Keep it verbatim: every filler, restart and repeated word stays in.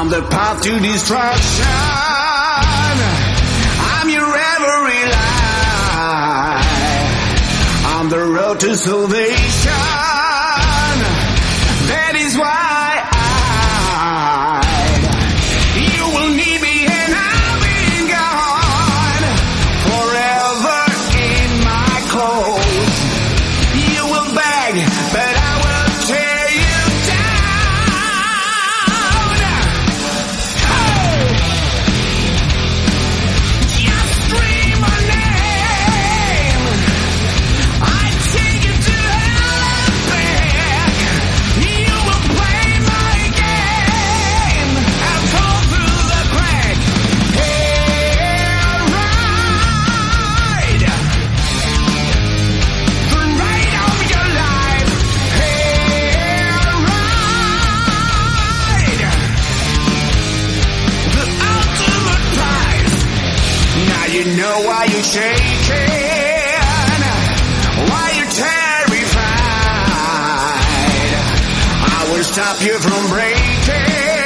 on the path to destruction. I'm your every lie on the road to salvation. That is why I, you will need me and I'll be gone forever in my clothes. You will beg, but I will tear you down. Hey! Just scream my name. I take you to hell and back. You will play my game and fall through the crack. Hair ride, the ride of your life. Hair ride, the ultimate prize. Now you know why you're shaking, why you're terrified. I will stop you from breaking.